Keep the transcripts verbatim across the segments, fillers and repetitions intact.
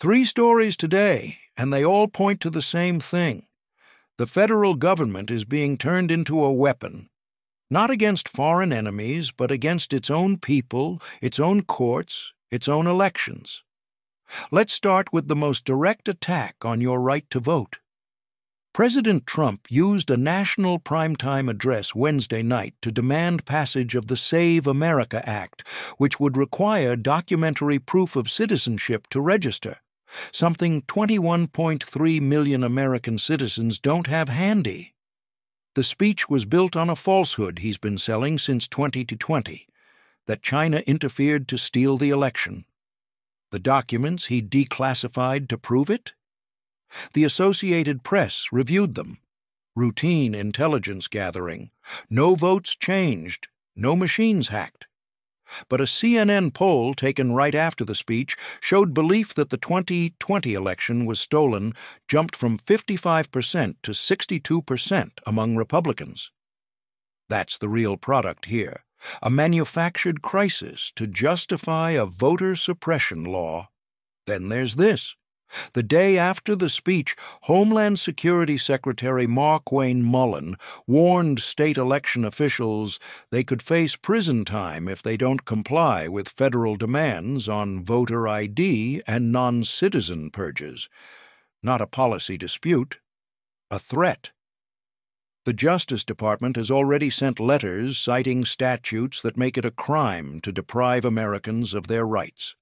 Three stories today, and they all point to the same thing. The federal government is being turned into a weapon, not against foreign enemies, but against its own people, its own courts, its own elections. Let's start with the most direct attack on your right to vote. President Trump used a national primetime address Wednesday night to demand passage of the Save America Act, which would require documentary proof of citizenship to register, something twenty-one point three million American citizens don't have handy. The speech was built on a falsehood he's been selling since twenty twenty, that China interfered to steal the election. The documents he declassified to prove it? The Associated Press reviewed them. Routine intelligence gathering. No votes changed. No machines hacked. But a C N N poll taken right after the speech showed belief that the twenty twenty election was stolen jumped from fifty-five percent to sixty-two percent among Republicans. That's the real product here, a manufactured crisis to justify a voter suppression law. Then there's this. The day after the speech, Homeland Security Secretary Markwayne Mullin warned state election officials they could face prison time if they don't comply with federal demands on voter I D and non-citizen purges. Not a policy dispute, a threat. The Justice Department has already sent letters citing statutes that make it a crime to deprive Americans of their rights.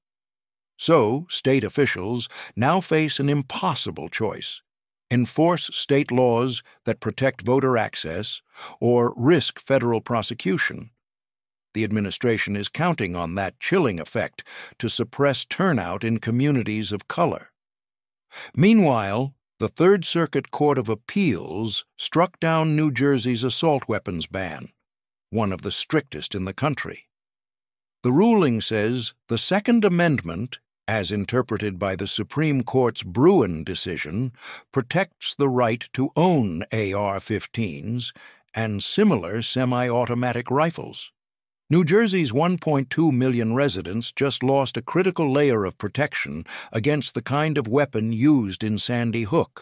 So, state officials now face an impossible choice: enforce state laws that protect voter access or risk federal prosecution. The administration is counting on that chilling effect to suppress turnout in communities of color. Meanwhile, the Third Circuit Court of Appeals struck down New Jersey's assault weapons ban, one of the strictest in the country. The ruling says the Second Amendment, as interpreted by the Supreme Court's Bruen decision, protects the right to own A R fifteens and similar semi-automatic rifles. New Jersey's one point two million residents just lost a critical layer of protection against the kind of weapon used in Sandy Hook.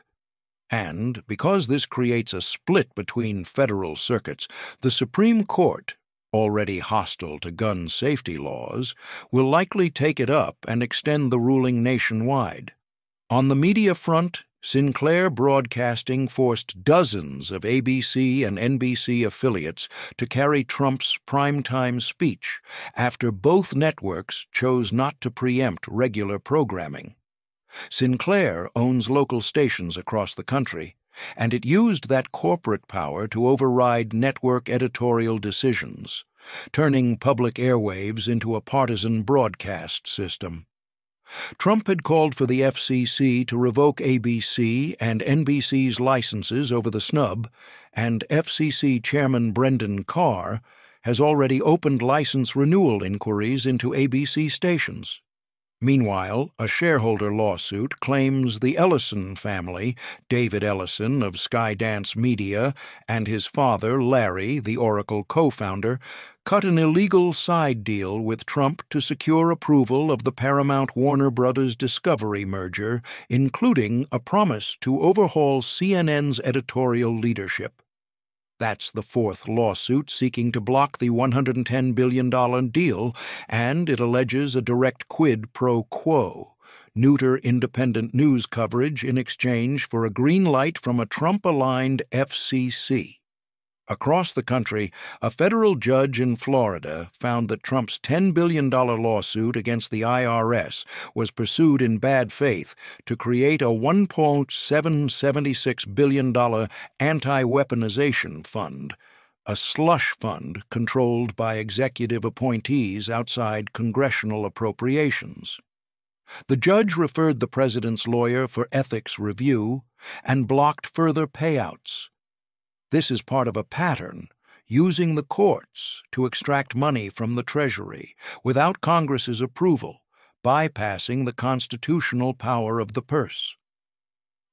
And, because this creates a split between federal circuits, the Supreme Court, already hostile to gun safety laws, will likely take it up and extend the ruling nationwide. On the media front, Sinclair Broadcasting forced dozens of A B C and N B C affiliates to carry Trump's primetime speech after both networks chose not to preempt regular programming. Sinclair owns local stations across the country, and it used that corporate power to override network editorial decisions, turning public airwaves into a partisan broadcast system. Trump had called for the F C C to revoke A B C and N B C's licenses over the snub, and F C C Chairman Brendan Carr has already opened license renewal inquiries into A B C stations. Meanwhile, a shareholder lawsuit claims the Ellison family, David Ellison of Skydance Media, and his father, Larry, the Oracle co-founder, cut an illegal side deal with Trump to secure approval of the Paramount-Warner Brothers Discovery merger, including a promise to overhaul C N N's editorial leadership. That's the fourth lawsuit seeking to block the one hundred ten billion dollars deal, and it alleges a direct quid pro quo, neuter independent news coverage in exchange for a green light from a Trump-aligned F C C. Across the country, a federal judge in Florida found that Trump's ten billion dollars lawsuit against the I R S was pursued in bad faith to create a one point seven seven six billion dollars anti-weaponization fund, a slush fund controlled by executive appointees outside congressional appropriations. The judge referred the president's lawyer for ethics review and blocked further payouts. This is part of a pattern, using the courts to extract money from the Treasury without Congress's approval, bypassing the constitutional power of the purse.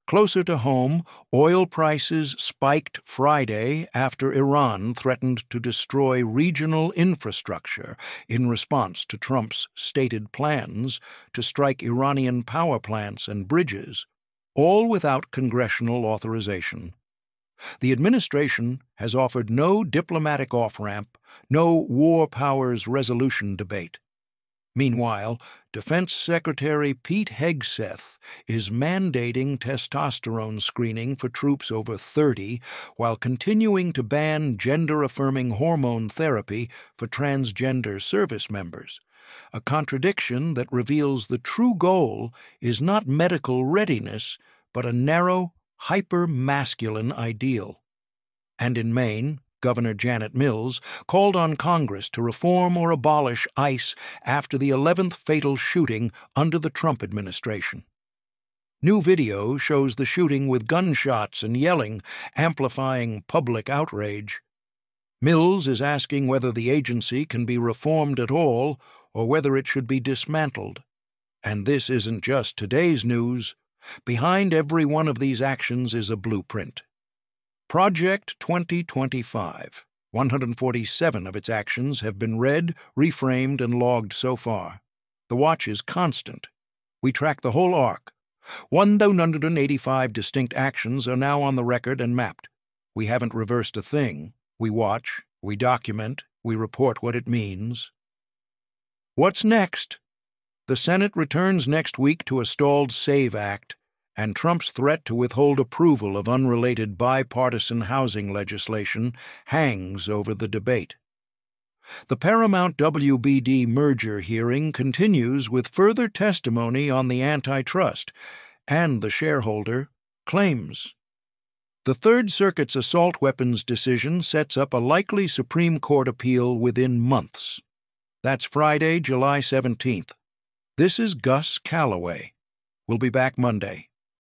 Closer to home, oil prices spiked Friday after Iran threatened to destroy regional infrastructure in response to Trump's stated plans to strike Iranian power plants and bridges, all without congressional authorization. The administration has offered no diplomatic off-ramp, no war powers resolution debate. Meanwhile, Defense Secretary Pete Hegseth is mandating testosterone screening for troops over thirty while continuing to ban gender-affirming hormone therapy for transgender service members, a contradiction that reveals the true goal is not medical readiness, but a narrow, hyper-masculine ideal. And in Maine, Governor Janet Mills called on Congress to reform or abolish ICE after the eleventh fatal shooting under the Trump administration. New video shows the shooting with gunshots and yelling, amplifying public outrage. Mills is asking whether the agency can be reformed at all or whether it should be dismantled. And this isn't just today's news. Behind every one of these actions is a blueprint. Project twenty twenty-five. one hundred forty-seven of its actions have been read, reframed, and logged so far. The watch is constant. We track the whole arc. one hundred eighty-five distinct actions are now on the record and mapped. We haven't reversed a thing. We watch, we document, we report what it means. What's next? The Senate returns next week to a stalled SAVE Act, and Trump's threat to withhold approval of unrelated bipartisan housing legislation hangs over the debate. The Paramount W B D merger hearing continues with further testimony on the antitrust and the shareholder claims. The Third Circuit's assault weapons decision sets up a likely Supreme Court appeal within months. That's Friday, July seventeenth. This is Gus Calloway. We'll be back Monday.